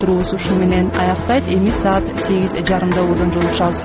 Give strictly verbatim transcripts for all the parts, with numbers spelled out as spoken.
уктуруубуз ушуну менен аяктайт. Эми саат сегиз жарымда ободон жолугушабыз.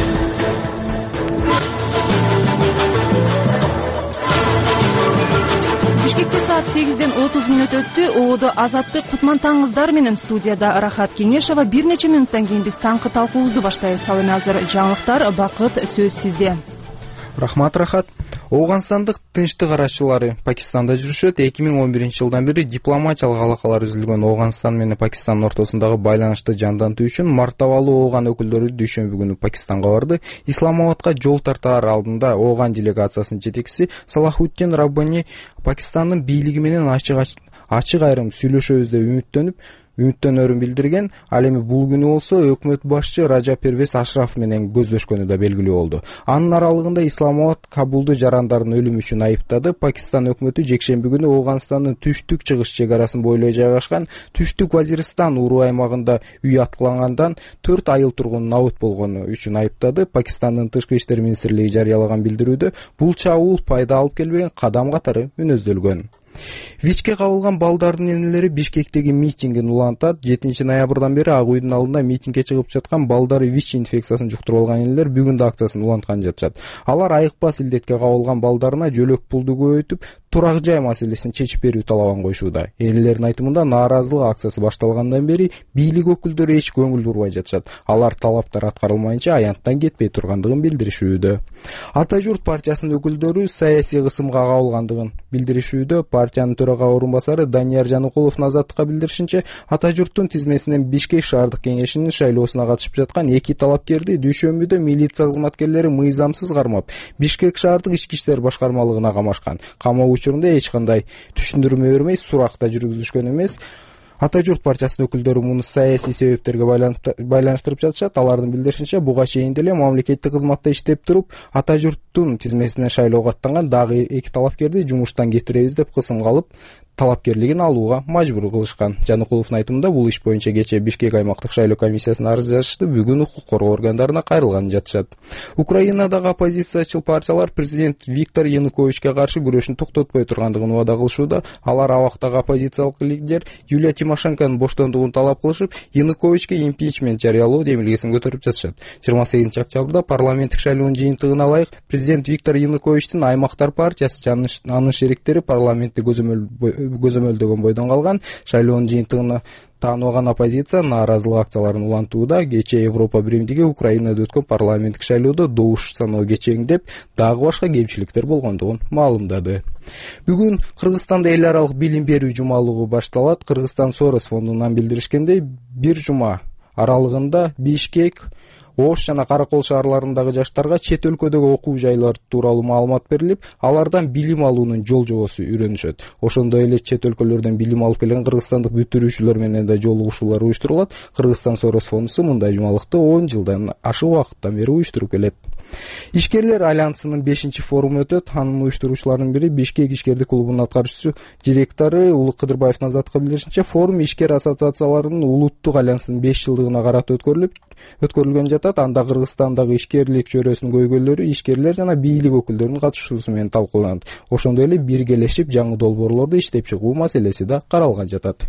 Бишкекте саат сегизден отуз мүнөт өттү. Ободо азаттык кутман таңыңыздар менен студияда Рахат Кеңешова. Бир нече мүнөттөн кийин биз таңкы талкуубузду баштайбыз. Ал эми азыр жаңылыктар. Бакыт, сөз сизде. Рахмат, Рахат. Оогандстандык тынчтык карашчылары Пакистанда жүрүшөт. эки миң он биринчи жылдан бери дипломатиялык алакалар үзүлгөн Оогандстан менен Пакистандын ортосундагы байланышты жандантуу үчүн мартабалуу Ооган өкүлдөрү дүйшөмбү күнү Пакистанга барды. Исламабадка жол тартаар алдында Ооган делегациясынын жетекчиси Салахуддин Раббани Пакистандын бийлиги менен ачык ачык айрым сүйлөшөбүз деп үмүттөнүп үмүттөнөрүн билдирген. Ал эми бул күнү болсо өкмөт башчы Ража Первез Ашраф менен көздөшкөнү да белгилүү болду. Анын аралыгында Исламабад Кабулду жарандардын өлүмү үчүн айыптады. Пакистан өкмөтү жекшемби күнү Оогандстандын түштүк-чыгыш чек арасын бойлой жайгашкан Түштүк Вазиристан уруу аймагында үй аткылангандан төрт айыл тургун набыт болгону үчүн айыптады. Пакистандын тышкы иштер министрлиги жарыялаган билдирүүдө бул чабуул пайда алып келбеген кадам катары мүнөздөлгөн. ВИЧке кабылган балдардын энелери Бишкектеги митингин улантат. жетинчи ноябрдан бери Ак үйдүн алдында митингге чыгып жаткан балдары ВИЧ инфекциясын жуктуруп алган энелер бүгүн да акциясын уланткан жатышат. Алар айыкпас илдетке кабылган балдарына жөлөк пулду көбөйтүп, турак жай маселесин чечип берүү талабын коюшууда. Энелердин айтымында нааразылык акциясы башталгандан бери бийлик өкүлдөрү эч көңүл бурбай жатышат. Алар талаптар аткарылмайынча аянттан кетпей тургандыгын билдиришүүдө. Ата журт партиясынын өкүлдөрү саясий кысымга кабылгандыгын билдиришүүдө. Партиянын төрага орун басары Данияр Жаныкуловдун Азаттыкка билдиришинче, Ата журттун тизмесинен Бишкек шаардык кеңешинин шайлоосуна катышып жаткан эки талапкерди дүйшөмбүдө милиция кызматкерлери мыйзамсыз кармап, Бишкек шаардык ички иштер башкармалыгына камашкан. Камоо учурунда эч кандай түшүндүрмө бермей сурак да жүргүзүшкөн эмес. Ата журт партиясынын өкүлдөрү муну саясий себептерге байланыштырып жатышат. Алардын билдиришинче, буга чейин деле мамлекеттик кызматта иштеп туруп, Ата журттун тизмесинен шайлоого аттанган дагы эки талапкерди жумуштан кетиребиз деп кысымга алып, талапкерлигин алууга мажбур кылышкан. Жаныкуловдун айтымында бул иш боюнча кечээ Бишкек аймактык шайлоо комиссиясына арыз жазышты. Бүгүн укук коргоо органдарына кайрылган жатышат. Украинадагы оппозициячыл партиялар президент Виктор Януковичке каршы күрөшүн токтотпой тургандыгын убада кылышууда. Алар абактагы оппозициялык лидер Юлия Тимошенконун боштондугун талап кылышып, Януковичке импичмент жарыялоо демилгесин көтөрүп жатышат. жыйырма сегизинчи октябрда парламенттик шайлоонун жыйынтыгына ылайык президент Виктор Януковичтин Аймактар партиясы жана анын шериктери парламентти көзөмөлдөгөн бойдон калган. Шайлоонун жыйынтыгына тааныбаган оппозиция нааразылык акцияларын улантууда. Кечээ Европа биримдиги Украинада өткөн парламенттик шайлоодо добуш саноо кечеңдеп, дагы башка кемчиликтер болгондугун маалымдады. Бүгүн Кыргызстанда эл аралык билим берүү жумалыгы башталат. Кыргызстан Сорос фондунан билдиришкендей, бир жума аралыгында Бишкек, Ош жана Каракол шаарларындагы жаштарга чет өлкөдөгү окуу жайлары тууралуу маалымат берилип, алардан билим алуунун жол жобосу үйрөнүшөт. Ошондой эле чет өлкөлөрдөн билим алып келген кыргызстандык бүтүрүүчүлөр менен да жолугушуулар уюштурулат. Кыргызстан Сорос фондусу мындай жумалыкты он жылдан ашык убакыттан бери уюштуруп келет. Ишкерлер альянсынын бешинчи форуму өтөт. Анын уюштуруучуларынын бири Бишкек ишкердик клубунун аткаруучу директору Улук Кыдырбаевдин Азаттыкка билдиришинче, форум ишкер ассоциацияларынын улуттук альянсынын беш жылдыгына карата өткөрүлүп өткөрүлгөн жатат. Анда Кыргызстандагы ишкерлик чөйрөсүнүн көйгөйлөрү, ишкерлер жана бийлик өкүлдөрүнүн катышуусу менен талкууланат. Ошондой эле биргелешип жаңы долбоорлорду иштеп чыгуу маселеси да каралган жатат.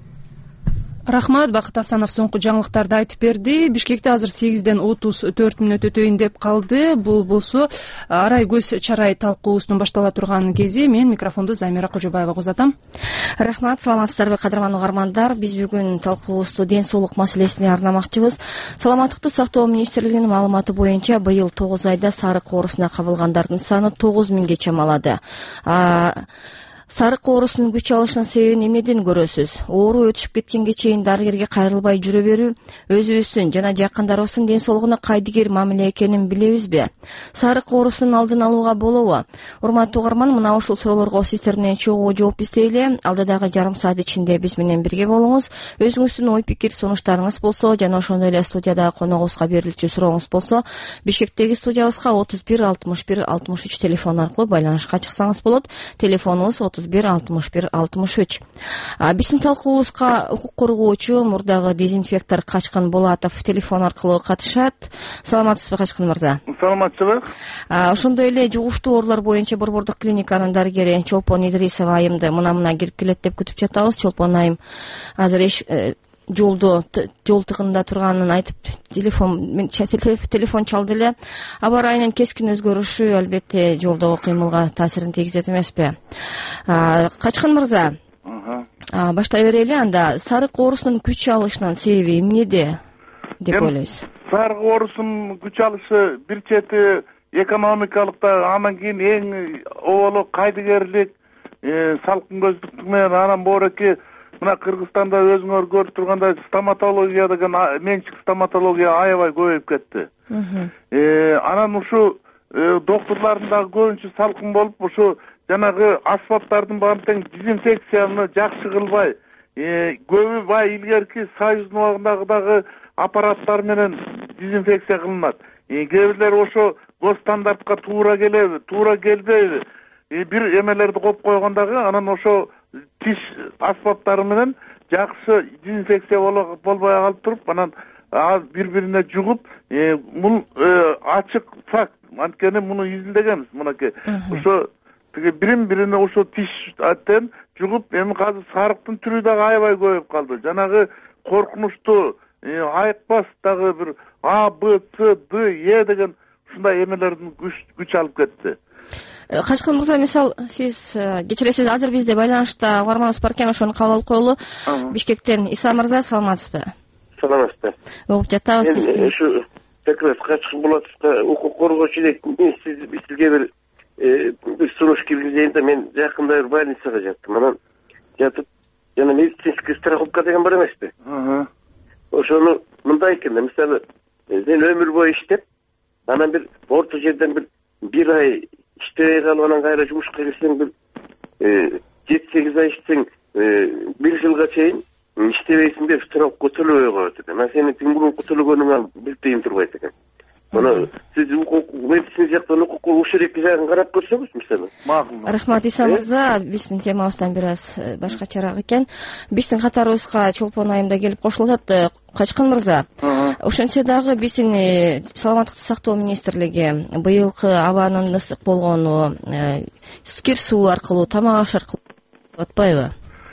Рахмат, Бакыт Асанов соңку жаңылыктарды айтып берди. Бишкекте азыр сегизден отуз төрт мүнөт өтөйүн деп калды. Бул болсо арай көз чарай талкуубуздун баштала турган кези. Мен микрофонду Замира Кожобаевага узатам. Рахмат, саламатсыздарбы кадырман угармандар. Биз бүгүн талкуубузду ден соолук маселесине арнамакчыбыз. Саламаттыкты сактоо министрлигинин маалыматы боюнча быйыл тогуз айда сарык оорусуна кабылгандардын саны тогуз миңге чамалады. Сарык оорусунун күч алышынын себебин эмнеден көрөсүз? Оору өтүшүп кеткенге чейин дарыгерге кайрылбай жүрө берүү өзүбүздүн жана жакындарыбыздын ден соолугуна кайдыгер мамиле экенин билебизби? Сарык оорусунун алдын алууга болобу? Урматтуу угарман, мына ушул суроолорго сиздер менен чогуу жооп издейли. Алдыдагы жарым саат ичинде биз менен бирге болуңуз. Өзүңүздүн ой пикир сунуштарыңыз болсо жана ошондой эле студиядагы коногубузга берилчү сурооңуз болсо, Бишкектеги студиябызга отуз бир алтымыш бир алтымыш үч телефон аркылуу байланышка чыксаңыз болот. Телефонубуз отуз бир алтымыш бир алтымыш үч. Биздин талкуубузга укук коргоочу мурдагы дезинфектор Качкын Болатов телефон аркылуу катышат. Саламатсызбы, Качкын мырза? Саламатсызбы. Ошондой эле жугуштуу оорулар боюнча Борбордук клиниканын дарыгери Чолпон Идрисова айымды мына-мына кирип келет деп күтүп жатабыз. Чолпон айым азыр жолдо жол тыгынында турганын айтып телефон телефон чалды эле. Аба ырайынын кескин өзгөрүшү албетте жолдогу кыймылга таасирин тийгизет эмеспи? Качкын мырза, баштай берели. Анда сарык оорусунун күч алышынын себеби эмнеде деп ойлойсуз? Сарык оорусунун күч алышы бир чети экономикалык да, анан кийин эң оболу кайдыгерлик, салкын көздүк менен, анан боореки мына Кыргызстанда өзүңөр көрүп тургандай стоматология деген менчик стоматология аябай көбөйүп кетти. Анан ушу доктурлардын дагы көбүнчө салкын болуп, ушу жанагы асфальттардын баарын тең дезинфекцияны жакшы кылбай, көбү бай илгерки Союздун убагындагы аппараттар менен дезинфекция кылынат. Кээ бирлер ошо госстандартка туура келеби, туура келбейби, бир эмелерди коюп койгондагы, анан ошо тиш асфальттары менен жакшы дезинфекция болбой калып туруп, анан бири-бирине жугуп, бул ачык факт. Анткени муну изилдегенбиз, мынакей. Ошо тиги бирин-бирине ошо тиштен жугуп, эми азыр сарыктын түрү дагы аябай көбөйүп калды. Жанагы коркунучтуу, айыкпас дагы бир А, Б, С, Д, Е деген ушундай эмелердин күч алып кетти. Качкын мырза, мисалы сиз кечиресиз, азыр бизде байланышта угарманыбыз бар экен, ошону кабыл алып коелу. Бишкектен Иса мырза, саламатсызбы? Саламатсызбы. Угуп жатабыз сизди. Мен ушу Пекрас Качкын Булатовго укук коргоочу элек, мен сизге бир бир суроош киргизейин да, мен жакында бир больницага жаттым. Анан жатып, жана медицинский страховка деген бар эмеспи? Ошону мындай экен да, мисалы, сен өмүр бою иштеп, анан бир орто жерден бир бир ай иштебей калып, анан кайра жумушка кирсең, бир жети сегиз ай иштесең, бир жылга чейин иштебейсиң деп страховка төлөбөй коет экен. Анан сени тиң мурунку төлөгөнүңө билбейм турбайт экен. Мына сиз медицина жактан укукку ушул эки жагын карап көрсөңүз, мисалы. Макул. Рахмат, Иса мырза. Биздин темабыздан бир аз башкачараак экен. Биздин катарыбызга Чолпон айым да келип кошулуп атат. Качкын мырза, ошентсе дагы биздин саламаттыкты сактоо министрлиги быйылкы абанын ысык болгону кир суу аркылуу, тамак аш аркылуу атпайбы?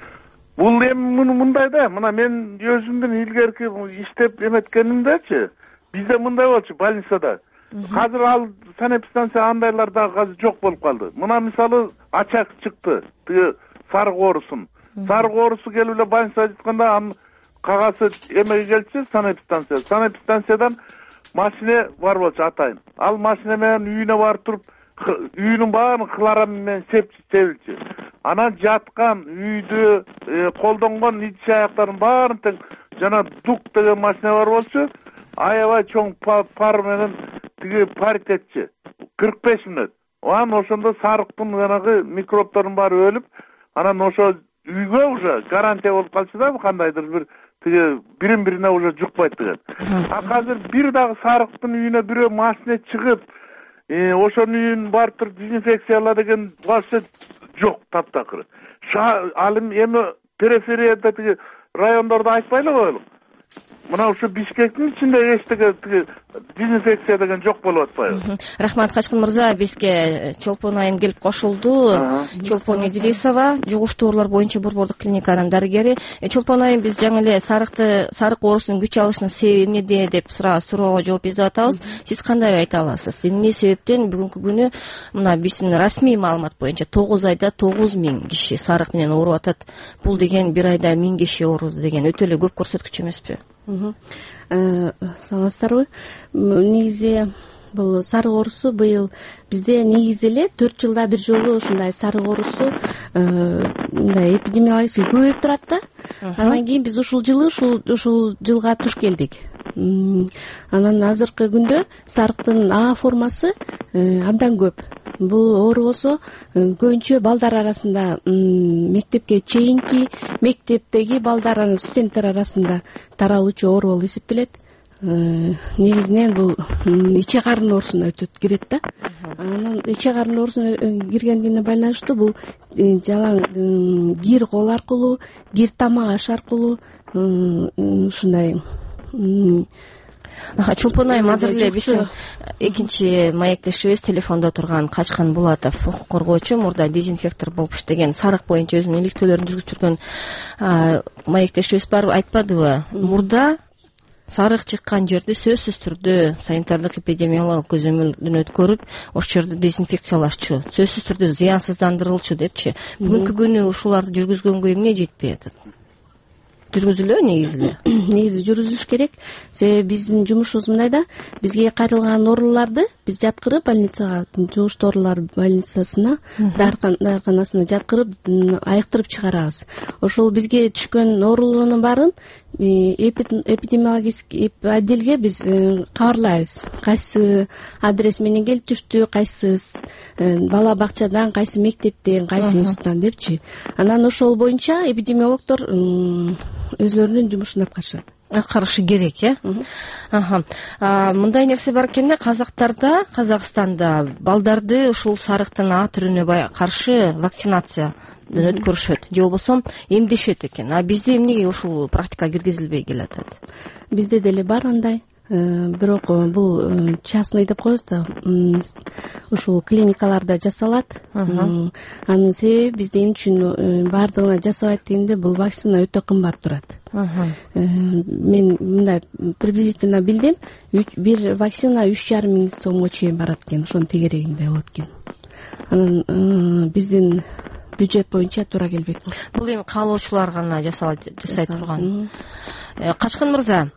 Бул эми мындай да, мына мен өзүмдүн илгерки иштеп эметкенимдечи, бизде мындай болчу больницада. Азыр ал санэпидстанция андайлар дагы азыр жок болуп калды. Мына мисалы ачак чыкты, тиги сарык оорусун. Сарык оорусу келип эле больницага жатканда анын кагасы эмеге келчү, санэпидстанция. Санэпидстанциядан машине бар болчу атайын. Ал машине менен үйүнө барып туруп, үйүнүн баарын хлорам менен себилчү. Анан жаткан үйдү колдонгон идиш аяктардын баарын тең жана дук деген машине бар болчу. Аябай чоң пар менен тиги паритетчи. кырк беш мүнөт. Анан ошондо сарыктын жанагы микробтордун баары өлүп, анан ошо үйгө уже гарантия болуп калчу да, кандайдыр бир тиги бирин-бирине уже жукпайт деген. А азыр бир дагы сарыктын үйүнө бирөө машине чыгып, ошонун үйүн барып туруп дезинфекцияла деген вообще жок, таптакыр. Ал эми периферияда тиги райондордо айтпай эле коелук. Мына ушу Бишкектин ичинде эчтеге тиги дезинфекция деген жок болуп атпайбы? Рахмат, Качкын мырза. Бизге Чолпон айым келип кошулду. Чолпон Идрисова, жугуштуу оорулар боюнча борбордук клиниканын дарыгери. Чолпон айым, биз жаңы эле сарыкты сарык оорусунун күч алышынын себеби эмнеде деп суроого жооп издеп атабыз. Сиз кандай айта аласыз? Эмне себептен бүгүнкү күнү мына биздин расмий маалымат боюнча тогуз айда тогуз миң киши сарык менен ооруп атат. Бул деген бир айда миң киши ооруду деген өтө эле көп көрсөткүч эмеспи? Саламатсыздарбы? Негизи бул сарык оорусу быйыл бизде негизи эле төрт жылда бир жолу ушундай сарык оорусу мындай эпидемиологически көбөйүп турат да. Андан кийин биз ушул жылы ушул ушул жылга туш келдик. Анан азыркы күндө сарыктын А формасы абдан көп. Бул оору болсо көбүнчө балдар арасында, мектепке чейинки мектептеги балдар, анан студенттер арасында таралуучу оору болуп эсептелет. Негизинен бул иче карын оорусуна өтөт, кирет да. Анан иче карын оорусуна киргендигине байланыштуу бул жалаң кир кол аркылуу, кир тамак аш аркылуу ушундай Чолпон айым, азыр эле биздин экинчи маектешибиз телефондо турган Качкан Булатов, укук коргоочу, мурда дезинфектор болуп иштеген, сарык боюнча өзүнүн иликтөөлөрүн жүргүзүп жүргөн маектешибиз бар, айтпадыбы? Мурда сарык чыккан жерди сөзсүз түрдө санитардык эпидемиологиялык көзөмөлдөн өткөрүп, ошол жерди дезинфекциялашчу, сөзсүз түрдө зыянсыздандырылчу депчи. Бүгүнкү күнү ушуларды жүргүзгөнгө эмне жетпей атат? Жүргүзүлөбү негизи эле? Негизи жүргүзүш керек. Себеби биздин жумушубуз мындай да, бизге кайрылган ооруларды биз жаткырып больницага, жугуштуу оорулар больницасына, дарыканасына жаткырып, айыктырып чыгарабыз. Ошол бизге түшкөн оорулуунун баарын эпидемиологический отделге биз кабарлайбыз. Кайсы адрес менен келип түштү, кайсы бала бакчадан, кайсы мектептен, кайсы институттан депчи. Анан ошол боюнча эпидемиологдор өзлөрүнүн жумушун аткарышат. Аткарышы керек, э? Мындай нерсе бар экен да, казактарда, Казакстанда балдарды ушул сарыктын А түрүнө каршы вакцинация өткөрүшөт, же болбосо эмдешет экен. А бизде эмнеге ушул практика киргизилбей келатат? Бизде деле бар андай. Бирок бул частный деп коебуз да, ушул клиникаларда жасалат. Анын себеби бизде эмне үчүн баардыгына жасабайт дегенде, бул вакцина өтө кымбат турат. Мен мындай приблизительно билдим, бир вакцина үч жарым миң сомго чейин барат экен, ошонун тегерегинде болот экен. Анан биздин бюджет боюнча туура келбейт. Бул эми каалоочулар гана жасай турган. Качкан мырза,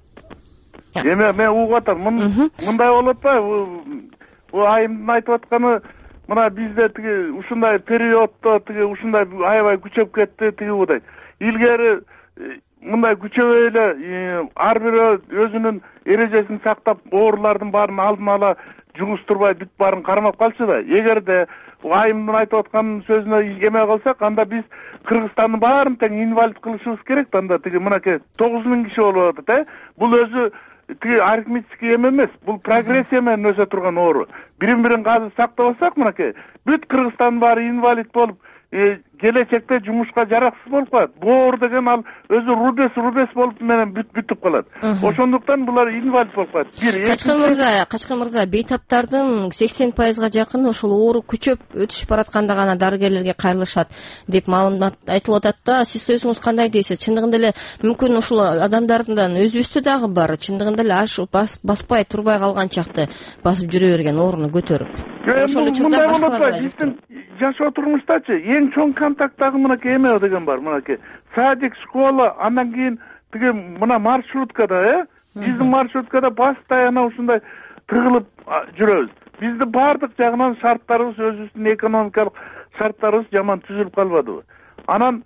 эме мен угуп атам, мындай болот атпайбы? Бул айымдын айтып атканы, мына бизде тиги ушундай периоддо тиги ушундай аябай күчөп кетти, тиги будай. Илгери мындай күчөбөй эле ар бирөө өзүнүн эрежесин сактап, оорулардын баарын алдын ала жугуштурбай бүт баарын кармап калчу да. Эгерде айымдын айтып аткан сөзүнө эме кылсак, анда биз Кыргызстандын баарын тең инвалид кылышыбыз керек да. Анда тиги мынакей тогуз миң киши болуп атат, э? Бул өзү тиги арифметический эме эмес, бул прогрессия менен өсө турган оору. Бирин бирин азыр сактабасак, мынакей бүт Кыргызстандын баары инвалид болуп, келечекте жумушка жараксыз болуп калат. Бул оору деген ал өзү рубес рубес болуп менен бүтүп калат. Ошондуктан булар инвалид болуп калат. Качкан мырза, Качкан мырза, бейтаптардын сексен пайызга жакыны ошол оору күчөп өтүшүп баратканда гана дарыгерлерге кайрылышат деп маалымат айтылып атат да. Сиз өзүңүз кандай дейсиз? Чындыгында эле мүмкүн ушул адамдардан өзүбүздө дагы бар. Чындыгында эле аш баспай турбай калган чакты басып жүрө берген ооруну көтөрүп. Ошол учурда башкалар жашоо турмуштачы эң чоң контакттагы мынакей эме деген бар, мынакей садик, школа, андан кийин тиги мына маршруткада, э? Биздин маршруткада постоянно ушундай тыгылып жүрөбүз. Бизди баардык жагынан шарттарыбыз, өзүбүздүн экономикалык шарттарыбыз жаман түзүлүп калбадыбы? Анан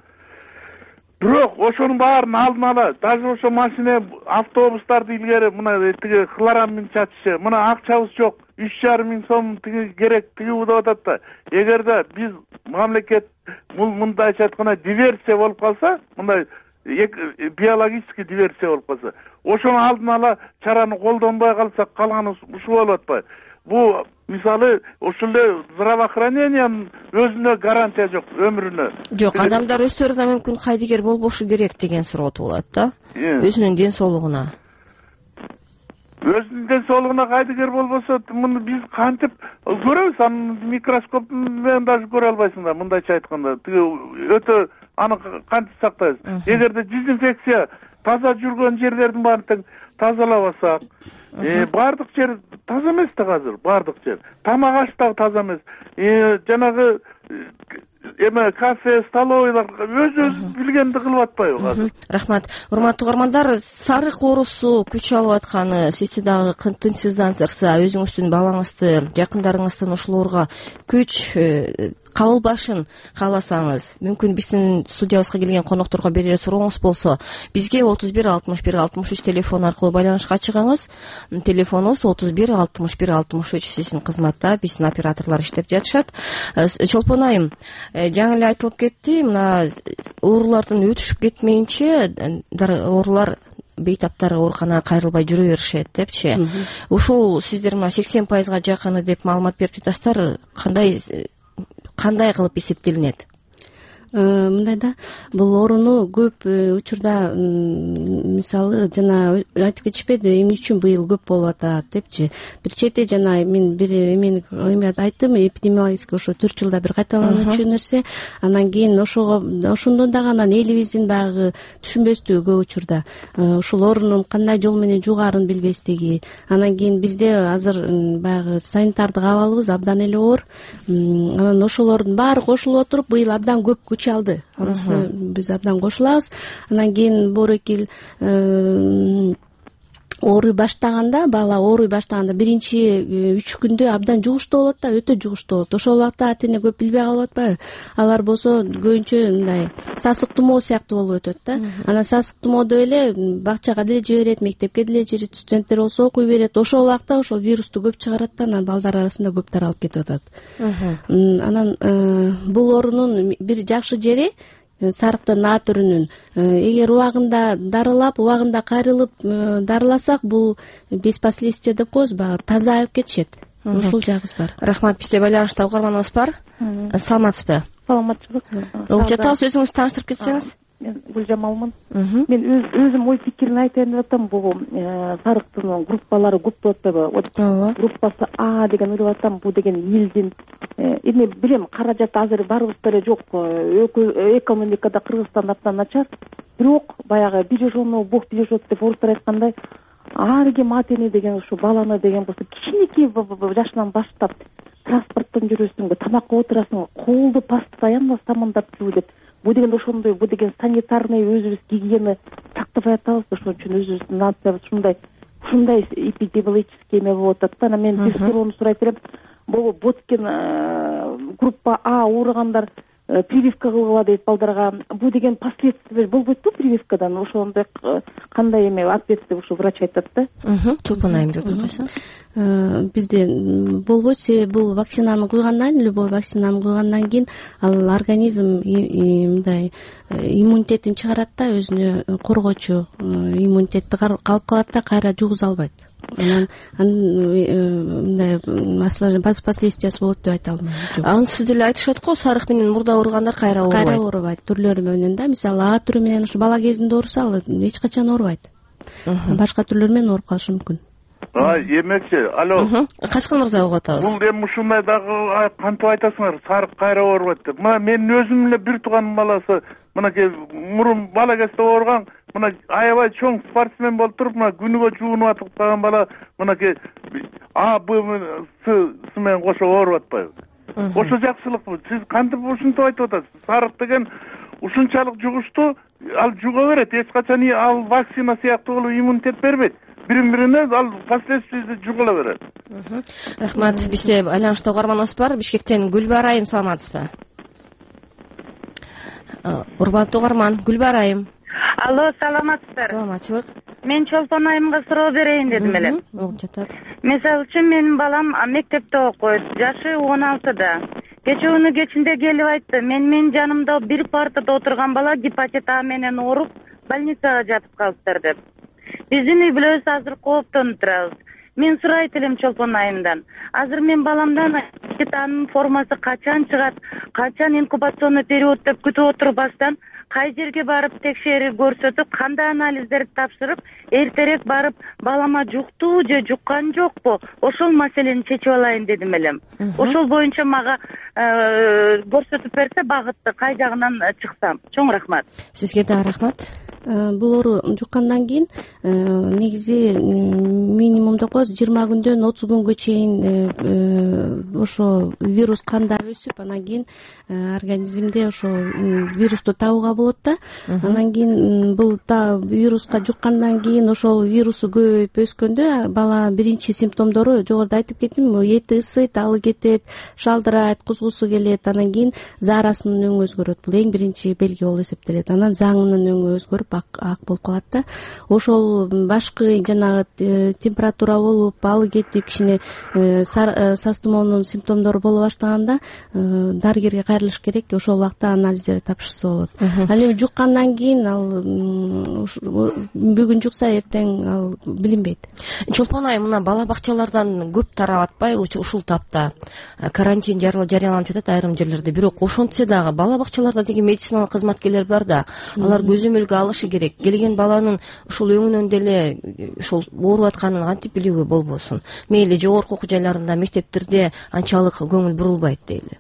бирок ошонун баарын алдын ала, даже ошо машина, автобустарды илгери мына тиги хлорамин чачышы, мына акчабыз жок, үч жарым миң сом тиги керек, тиги деп атат да. Эгерде биз мамлекет мындайча айтканда диверсия болуп калса, мындай биологический диверсия болуп калса, ошону алдын ала чараны колдонбой калсак, калганы ушул болуп атпайбы? Бу мисалы ошол эле здравоохранениянын өзүнө гарантия жок, өмүрүнө. Жок, адамдар өздөрү да мүмкүн кайдыгер болбошу керек деген суроо болот да. Өзүнүн ден соолугуна. Өзүнүн ден соолугуна кайдыгер болбосо, муну биз кантип көрөбүз? Аны микроскоп менен даже көрө албайсың да, мындайча айтканда. Тиги өтө аны кантип сактайбыз? Эгерде дезинфекция таза жүргөн жерлердин баарын тең тазалабасак, баардык жер таза эмес да азыр, баардык жер. Тамак аш дагы таза эмес. Жанагы эме кафе, столовыйлар өз-өзү билгенди кылып атпайбы азыр? Рахмат. Урматтуу угармандар, сарык оорусу күч алып атканы сизди дагы тынчсыздандырса, өзүңүздүн балаңызды, жакындарыңыздын ушул ооруга күч кабылбашын кааласаңыз, мүмкүн биздин студиябызга келген конокторго берер сурооңуз болсо, бизге отуз бир алтымыш бир алтымыш үч телефон аркылуу байланышка чыгыңыз. Телефонубуз отуз бир алтымыш бир алтымыш үч, сиздин кызматта биздин операторлор иштеп жатышат. Чолпон айым, жаңы эле айтылып кетти, мына оорулардын өтүшүп кетмейинче оорулар бейтаптар ооруканага кайрылбай жүрө беришет депчи. Ушул сиздер мына сексен пайызга жакыны деп маалымат берип жатасыздар. Кандай кандай кылып эсептелинет? мындай да, бул ооруну көп учурда мисалы жана айтып кетишпедиби эмне үчүн быйыл көп болуп атат депчи. Бир чети жана мен бир эмени эме айттым, эпидемиологический ошо төрт жылда бир кайталануучу нерсе. Анан кийин ошого ошондон дагы анан элибиздин баягы түшүнбөстүгү көп учурда ушул оорунун кандай жол менен жугаарын билбестиги. Анан кийин бизде азыр баягы санитардык абалыбыз абдан эле оор. Анан ошолордун баары кошулуп отуруп быйыл абдан көп күч алды. Анысы биз абдан кошулабыз. Анан кийин боорукил ооруй баштаганда, бала ооруй баштаганда биринчи үч күндө абдан жугуштуу болот да, өтө жугуштуу болот. Ошол убакта ата эне көп билбей калып атпайбы? Алар болсо көбүнчө мындай сасык тумоо сыяктуу болуп өтөт да. Анан сасык тумоодо эле бакчага деле жиберет, мектепке деле жиберет, студенттер болсо окуй берет. Ошол убакта ошол вирусту көп чыгарат да, анан балдар арасында көп таралып кетип атат. Анан бул оорунун бир жакшы жери сарыктын А түрүнүн эгер убагында дарылап, убагында кайрылып дарыласак, бул без последствий деп коебуз, баягы таза айыгып кетишет. Ушул жагыбыз бар. Рахмат. Бизде байланышта угарманыбыз бар. Саламатсызбы? Саламатчылык. Угуп жатабыз, өзүңүздү тааныштырып кетсеңиз. Мен Гүлжамалмын. Мен өзүм ой пикирин айтайын деп атам. Бул сарыктын группалары көп болуп атпайбы? Группасы А деген ойлоп атам. Бул деген элдин эми билем, каражат азыр барыбызда эле жок. Экономикада Кыргызстан абдан начар. Бирок баягы береженного Бог бережет деп орустар айткандай, ар ким ата эне деген ушу баланы деген болсо кичинекей жашынан баштап транспорттон жүрөсүң, тамакка отурасың, колду постоянно самындап жүрүү деп. Бу деген ошондой, бу деген санитарный өзүбүз гигиена сактабай атабыз, ошон үчүн өзүбүз нациябыз ушундай ушундай эпидемиологический эме болуп атат да. Анан мен бир суроону сурайт элем. Бул Боткин группа А ооругандар прививка кылгыла дейт балдарга. Бу деген последствия болбойтпу прививкадан? Ошондой кандай эме ответ деп ушу врач айтат да. Чолпон айым деп койсоңуз. Бизде болбойт, себеби бул вакцинаны куйгандан кийин, любой вакцинаны куйгандан кийин ал организм мындай иммунитетин чыгарат да, өзүнө коргоочу иммунитетти калып калат да, кайра жугуза албайт. Анан мындай последствиясы болот деп айта алмайм. Аны сиз деле айтышат го, сарык менен мурда ооругандар кайра оорубайт. Кайра оорубайт, түрлөрү менен да. Мисалы А түрү менен ушу бала кезинде ооруса, ал эч качан оорубайт. Башка түрлөр менен ооруп калышы мүмкүн. А, эмекчи, алло. Качкын мырза угуп атабыз. Бул эми ушундай дагы кантип айтасыңар, сарык кайра оорубайт деп. Мына менин өзүм эле бир тууганым баласы, мынакей мурун бала кезде ооруган, мына аябай чоң спортсмен болуп туруп, мына күнүгө жуунуп атып калган бала, мынакей А, Б С менен кошо ооруп атпайбы? Ошо жакшылыкпы. Сиз кантип ушинтип айтып атасыз? Сарык деген ушунчалык жугуштуу, ал жуга берет. Эч качан ал вакцина сыяктуу болуп иммунитет бербейт. Бирин-бирине ал последствиясы жугула берет. Рахмат. Бизде байланышта угарманыбыз бар. Бишкектен Гүлбар айым, саламатсызбы? Урматтуу угарман, Гүлбар айым. Алло, саламатсыздар. Саламатчылык. Мен Чолпон айымга суроо берейин дедим эле. Угуп жатат. Мисалы үчүн менин балам мектепте окуйт, жашы он алтыда. Кечээ күнү кечинде келип айтты, мен менин жанымда бир партада отурган бала гепатит А менен ооруп, больницага жатып калыптыр деп. Биздин үй бүлөбүз азыр кооптонуп турабыз. Мен сурайт элем Чолпон айымдан. Азыр мен баламдан гепатитанын формасы качан чыгат, качан инкубационный период деп күтүп отурбастан, кай жерге барып текшерип көрсөтүп, кандай анализдерди тапшырып, эртерээк барып балама жукту же жуккан жокпу, ошол маселени чечип алайын дедим элем. Ошол боюнча мага көрсөтүп берсе, багытты кай жагынан чыксам. Чоң рахмат. Сизге да рахмат. Бул оору жуккандан кийин негизи минимум деп коебуз, жыйырма күндөн отуз күнгө чейин ошо вирус канда өсүп, анан кийин организмде ошо вирусту табууга болот да. Анан кийин бул вируска жуккандан кийин ошол вирусу көбөйүп өскөндө бала биринчи симптомдору жогоруда айтып кеттим, эти ысыйт, алы кетет, шалдырайт, кузгусу келет, анан кийин заарасынын өңү өзгөрөт. Бул эң биринчи белги болуп эсептелет. Анан заңынын өңү өзгөрүп ак болуп калат да. Ошол башкы жанагы температура болуп, алы кетип, кичине сас тумоонун симптомдору боло баштаганда дарыгерге кайрылыш керек. Ошол убакта анализдерди тапшырса болот. Ал эми жуккандан кийин ал бүгүн жукса эртең ал билинбейт. Чолпон айы, мына бала бакчалардан көп тарап атпайбы ушул тапта? Карантин жарыяланып жатат айрым жерлерде. Бирок ошентсе дагы бала бакчаларда деген медициналык кызматкерлер бар да, алар көзөмөлгө алышы керек. Келген баланын ушул өңүнөн деле ушул ооруп атканын кантип билүүгө болбосун? Мейли жогорку окуу жайларында, мектептерде анчалык көңүл бурулбайт дейли.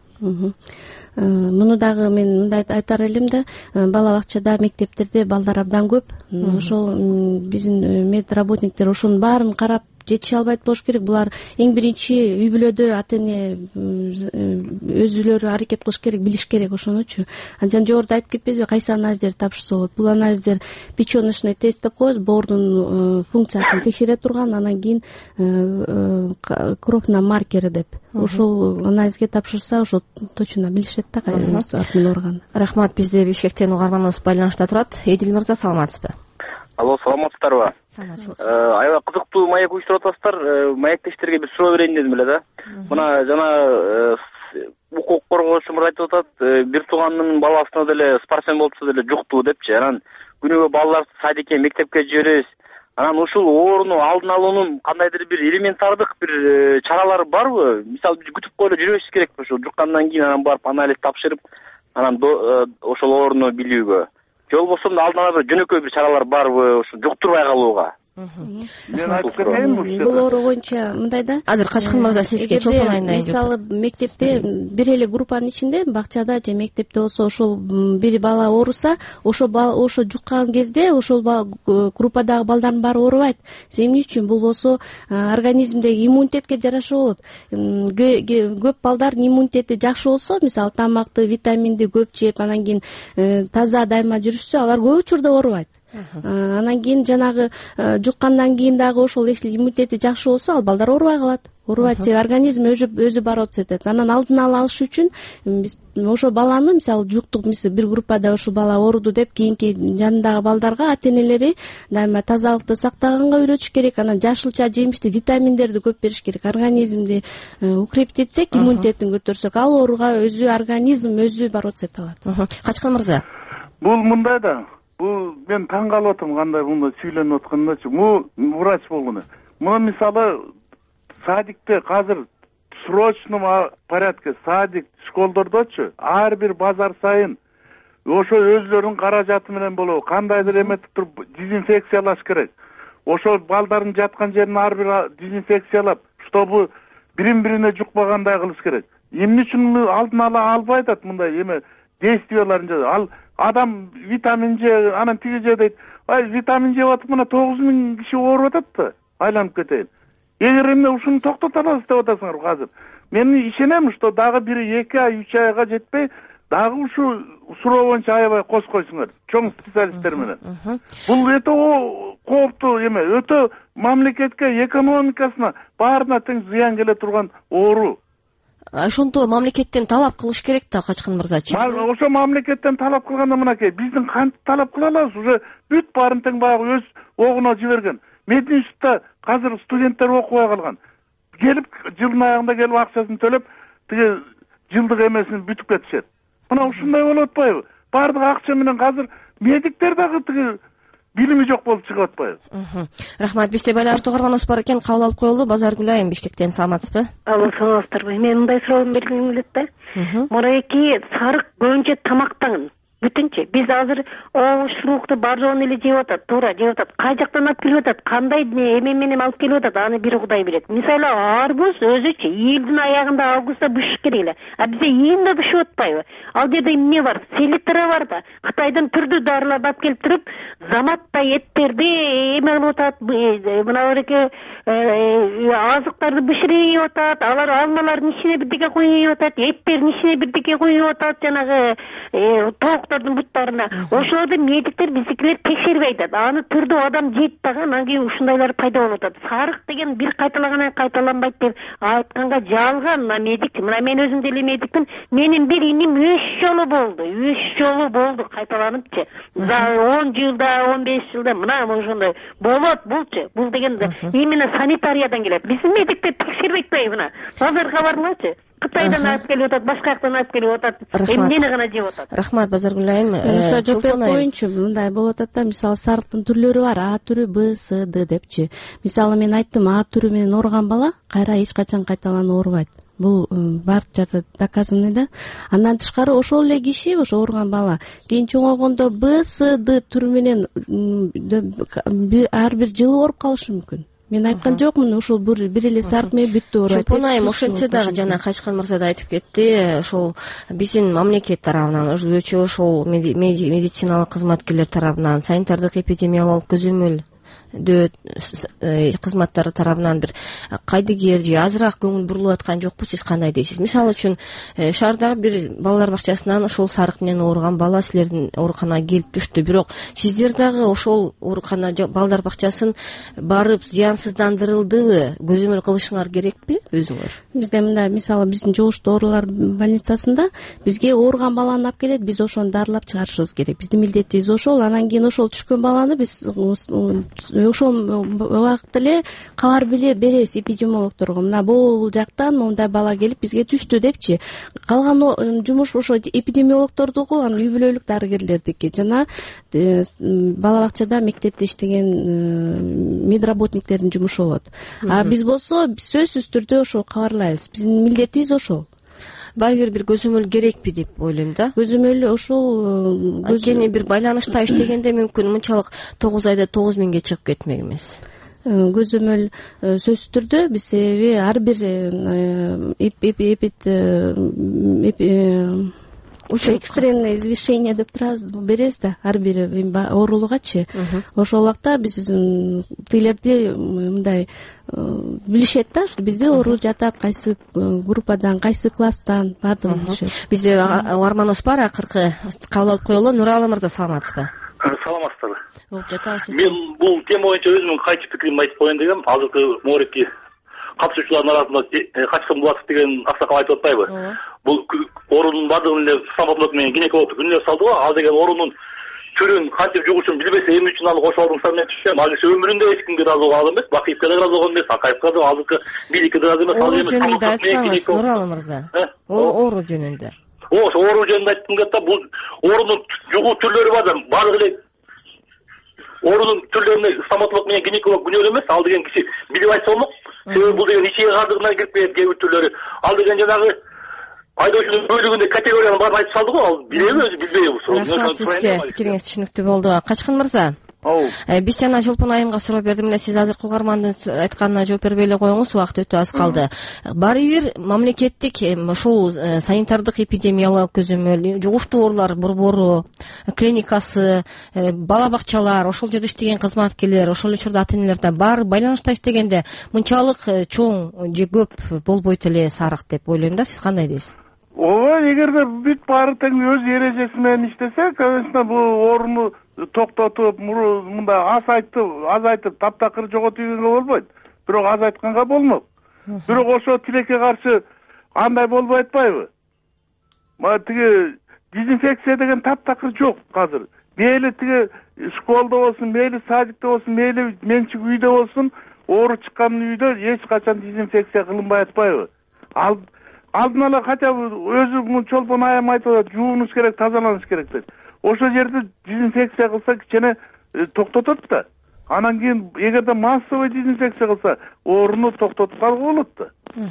Муну дагы мен мындай айтар элем да, бала бакчада, мектептерде балдар абдан көп. Ошол биздин медработниктер ошонун баарын карап жетише албайт болуш керек. Булар эң биринчи үй бүлөдө ата эне өзүлөрү аракет кылыш керек, билиш керек ошонучу. Анткени жогоруда айтып кетпедиби, кайсы анализдерди тапшырса болот. Бул анализдер печёночный тест деп коебуз, боордун функциясын текшере турган, анан кийин кровь на маркери деп. Ошол анализге тапшырса, ошо точно билишет да артын ооруганын. Рахмат, бизде Бишкектен угарманыбыз байланышта турат. Эдил мырза, саламатсызбы? Алло, саламатсыздарбы? Аябай кызыктуу маек уюштуруп атасыздар. Маектештерге бир суроо берейин дедим эле да. Мына жана укук коргоочумуз айтып атат, бир тууганынын баласына деле спортсмен болчу деле жукту депчи. Анан күнүгө балаларды садикке, мектепке жиберебиз. Анан ушул ооруну алдын алуунун кандайдыр бир элементардык бир чаралары барбы? Мисалы күтүп коюлуп жүрбөшүбүз керекпи ушул жуккандан кийин анан барып анализ тапшырып, анан ошол ооруну билүүгө? Же болбосо алдын ала бир жөнөкөй бир чаралар барбы ушу жуктурбай калууга? Мен айтып кетейинби? Бул оору боюнча мындай да. Азыр Качкын мырза сизге чолпон айынан мисалы мектепте бир эле группанын ичинде, бакчада же мектепте болсо, ошол бир бала ооруса, ошо бала ошо жуккан кезде ошол группадагы балдардын баары оорубайт. Эмне үчүн? Бул болсо организмдеги иммунитетке жараша болот. Көп балдардын иммунитети жакшы болсо, мисалы тамакты, витаминди көп жеп, анан кийин таза дайыма жүрүшсө, алар көп учурда оорубайт. Анан кийин жанагы жуккандан кийин дагы ошол если иммунитети жакшы болсо, ал балдар оорубай калат. Оорубайт, себеби организм өзү өзү бороться этет. Анан алдын ала алыш үчүн биз ошо баланы, мисалы жуктук, мисалы бир группада ошол бала ооруду деп, кийинки жанындагы балдарга ата энелери дайыма тазалыкты сактаганга үйрөтүш керек. Анан жашылча жемишти, витаминдерди көп бериш керек. Организмди укрептетсек, иммунитетин көтөрсөк, ал ооруга өзү организм өзү бороться эте алат. Качкын мырза, бул мындай да. Бул мен таң калып атам кандай мындай сүйлөнүп атканымдачы. Бул врач болгону. Мына мисалы садикте азыр срочном порядке садик, школдордочу ар бир базар сайын ошо өзлөрүнүн каражаты менен болобу, кандайдыр эметип туруп дезинфекциялаш керек. Ошо балдардын жаткан жерин ар бир дезинфекциялап, чтобы бирин-бирине жукпагандай кылыш керек. Эмне үчүн алдын ала албай атат мындай эме действияларын жазып. Ал адам витамин же, анан тиги же дейт, ай витамин жеп атып мына тогуз миң киши ооруп атат да, айланып кетейин. Эгер эмне ушуну токтото алабыз деп атасыңар азыр. Мен ишенем, что дагы бир эки ай, үч айга жетпей, дагы ушу суроо боюнча аябай косуп койсуңар, чоң специалисттер менен. Бул өтө кооптуу эме, өтө мамлекетке, экономикасына, баарына тең зыян келе турган оору. Ошонто мамлекеттен талап кылыш керек да, Качкын мырзачы. Ошо мамлекеттен талап кылганда мынакей, биздин кантип талап кыла алабыз? Уже бүт баарын тең баягы өз огуна жиберген. Мединститутта азыр студенттер окубай калган. Келип жылдын аягында келип акчасын төлөп, тиги жылдык эмесин бүтүп кетишет. Мына ушундай болуп атпайбы? Баардык акча менен азыр медиктер дагы тиги билими жок болуп чыгып атпайбы? Рахмат, бизде байланышта угарманыбыз бар экен, кабыл алып коелу. Базаргүл айым, Бишкектен, саламатсызбы? Алло, саламатсыздарбы? Мен мындай суроо бергим келет да. Мурайки сарык көбүнчө тамактан бүтүнчү. Биз азыр оошулукту бар жоон эле жеп атат, туура жеп атат. Кай жактан алып келип атат, кандай эме менен алып келип атат, аны бир Кудай билет. Мисалы арбуз өзүчү июлдун аягында, августта бышыш керек эле. А бизде июнда бышып атпайбы? Ал жерде эмне бар? Селитра бар да. Кытайдан түрдүү дарыларды алып келип туруп, заматта эттерди эме кылып атат, мына береке азыктарды бышырып атат, алар алмалардын ичине бирдеке коюп атат, эттердин ичине бирдеке коюп атат, жанагы тооктордун буттарына. Ошолорду медиктер биздикилер текшербей атат. Аны түрдүү адам жейт дагы, анан кийин ушундайлар пайда болуп атат. Сарык деген бир кайталагандан кайталанбайт деп айтканга жалган. Мына медик, мына мен өзүм деле медикмин. Менин бир иним үч жолу болду, үч жолу болду кайталаныпчы. За он жылда, он беш жылда мына ошондой болот булчу. Бул деген именно санитариядан келет. Биздин медиктер текшербей атпайбы мына? Базарга барыңарчы. Кытайдан алып келип атат, башка жактан алып келип атат. Эмнени гана жеп атат. Рахмат, Базаргүл айым. Ошо жоопер боюнча мындай болуп атат да, мисалы сарыктын түрлөрү бар, А түрү, Б, С, Д депчи. Мисалы мен айттым, А түрү менен ооруган бала кайра эч качан кайталан оорубайт. Бул баардык жерде доказанный да. Андан тышкары ошол эле киши, ошо ооруган бала кийин чоңойгондо Б, С, Д түрү менен ар бир жылы ооруп калышы мүмкүн. Мен айткан жокмун, ошол бир эле сарык менен бүттү оорубайт. Чолпон айым ошентсе дагы жана Качкан мырза да айтып кетти, ошол биздин мамлекет тарабынан, өзгөчө ошол медициналык кызматкерлер тарабынан, санитардык эпидемиологиялык көзөмөл кызматтары тарабынан бир кайдыгер же азыраак көңүл бурулуп аткан жокпу, сиз кандай дейсиз? Мисалы үчүн шаардагы бир балалар бакчасынан ошол сарык менен ооруган бала силердин ооруканага келип түштү, бирок сиздер дагы ошол оорукана балдар бакчасын барып зыянсыздандырылдыбы, көзөмөл кылышыңар керекпи өзүңөр? Бизде мындай, мисалы биздин жугуштуу оорулар больницасында бизге ооруган баланы алып келет, биз ошону дарылап чыгарышыбыз керек. Биздин милдетибиз ошол. Анан кийин ошол түшкөн баланы биз ошол убакытта эле кабар беребиз эпидемиологторго. Мына бул жактан мындай бала келип бизге түштү депчи. Калган жумуш ошо эпидемиологтордугу, анан үй бүлөлүк дарыгерлердики жана бала бакчада, мектепте иштеген медработниктердин жумушу болот. А биз болсо сөзсүз түрдө ошол кабарлайбыз. Биздин милдетибиз ошол. Баары бир бір көзөмөл керекпи деп ойлойм да. Көзөмөл ошол анткени бир байланышта иштегенде мүмкүн мынчалык тогуз айда тогуз миңге чыгып кетмек эмес. Көзөмөл сөзсүз түрдө биз себеби ар бир экстренное извещение деп турабыз, беребиз да ар бир оорулуугачы. Ошол убакта биз тилерди мындай билишет да, что бизде оору жатат, кайсы группадан, кайсы класстан, баардыгын билишет. Бизде арманыбыз бар, акыркы кабыл алып коелу. Нуралы мырза, саламатсызбы? Саламатсызбы. Жатабыз. Мен бул тема боюнча өзүмдүн кайчы пикиримди айтып коеюн дегем. Азыркы моорекке катышуучулардын арасында Качкан Булатов деген аксакал айтып атпайбы? Бул оорунун баардыгын эле стоматолог менен гинекологду күнөө салды го. Ал деген оорунун түрүн кантип жугушун билбесе, эмне үчүн ал ошол оорунун менен түшкөн? Ал киши өмүрүндө эч кимге разы болгон эмес, Бакиевке да разы болгон эмес, Акаевке да, азыркы бийликке да разы эмес. Оору жөнүндө айтсаңыз, Нуралы мырза. Оору жөнүндө. Ошо оору жөнүндө айткым келет да, бул оорунун жугуу түрлөрү бар да, баардыгы эле оорунун түрлөрүнө стоматолог менен гинеколог күнөө эмес. Ал деген киши билип айтса болмок. Себеби бул деген ичиге кардыгынан кирип келет кээ бир түрлөрү. Ал деген жанагы айдоочунун бөлүгүндө категориянын баарын айтып салды го. Ал билеби өзү, билбейби? Рахмат сизге, пикириңиз түшүнүктүү болду. Качкан мырза, биз жана Чолпон айымга суроо бердим эле, сиз азыр угармандын айтканына жооп бербей эле коюңуз, убакыт өтө аз калды. Баары бир мамлекеттик ушул санитардык эпидемиологиялык көзөмөл, жугуштуу оорулар борбору, клиникасы, бала бакчалар, ошол жерде иштеген кызматкерлер, ошол учурда ата-энелер да баары байланышта иштегенде мынчалык чоң же көп болбойт эле сарык деп ойлойм да. Сиз кандай дейсиз? Ооба, эгерде бүт баары тең өз эрежеси менен иштесе, конечно, бул ооруну токтотуп, мындай азайтып, азайтып, таптакыр жоготуп ийгенге болбойт. Бирок азайтканга болмок. Бирок ошо тилекке каршы андай болбой атпайбы? Мына тиги дезинфекция деген таптакыр жок азыр. Мейли тиги школдо болсун, мейли садикте болсун, мейли менчик үйдө болсун, оору чыккан үйдө эч качан дезинфекция кылынбай атпайбы? Ал алдын ала хотя бы өзү Чолпон айым айтып атат, жуунуш керек, тазаланыш керек деп. Ошол жерде дезинфекция кылса кичине токтотот да. Анан кийин эгерде массовый дезинфекция кылса, ооруну токтотуп алууга болот да.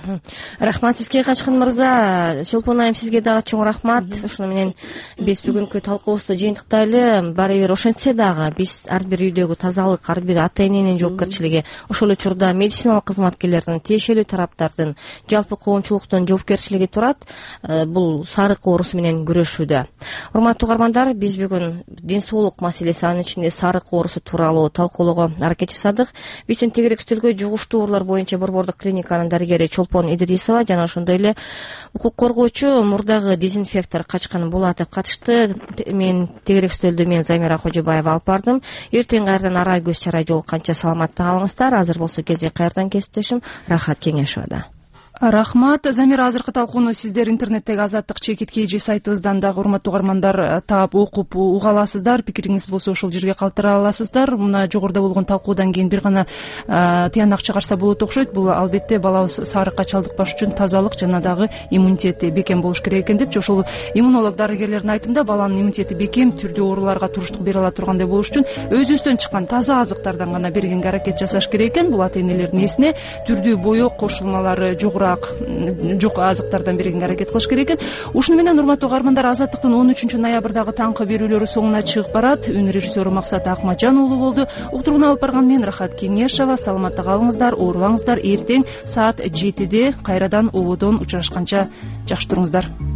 Рахмат сизге, Качкан мырза. Чолпон айым, сизге дагы чоң рахмат. Ошону менен биз бүгүнкү талкуубузду жыйынтыктайлы. Баары бир ошентсе дагы биз ар бир үйдөгү тазалык, ар бир ата-эненин жоопкерчилиги, ошол учурда медициналык кызматкерлердин, тиешелүү тараптардын, жалпы коомчулуктун жоопкерчилиги турат бул сарык оорусу менен күрөшүүдө. Урматтуу угармандар, биз бүгүн ден соолук маселеси, анын ичинде сарык оорусу тууралуу талкуулоого аракет жасадык. Биздин тегерек стөлгө жугуштуу оорулар боюнча борбордук клиниканын дарыгери Чолпон Идрисова жана ошондой эле укук коргоочу, мурдагы дезинфектор Качкан Булатов катышты. Мен тегерек стөлдө мен Замира Кожобаева алып бардым. Эртең кайрадан арай көз чарай жолукканча саламатта калыңыздар. Азыр болсо кезек кайрадан кесиптешим Рахат Кеңешовада. Рахмат. Замира, азыркы талкууну сиздер интернеттеги Азаттык чекит kg сайтыбыздан дагы урматтуу угармандар таап окуп уга аласыздар. Пикириңиз болсо ошол жерге калтыра аласыздар. Мына жогоруда болгон талкуудан кийин бир гана тыянак чыгарса болот окшойт. Бул албетте балабыз сарыкка чалдыкпаш үчүн тазалык жана дагы иммунитети бекем болуш керек экен депчи. Ошол иммунолог дарыгерлердин айтымында баланын иммунитети бекем, түрдүү ооруларга туруштук бере ала тургандай болуш үчүн өзүбүздөн чыккан таза азыктардан гана бергенге аракет жасаш керек экен. Бул ата энелердин эсине түрдүү боек кошулмалары жогураак жок азыктардан бергенге аракет кылыш керек экен. Ушуну менен урматтуу угармандар, Азаттыктын он үчүнчү ноябрдагы таңкы берүүлөрү соңуна чыгып барат. Үн режиссеру Максат Акматжан уулу болду. Уктуругун алып барган мен Рахат Кеңешова. Саламатта калыңыздар, оорубаңыздар. Эртең саат жетиде кайрадан ободон учурашканча жакшы туруңуздар.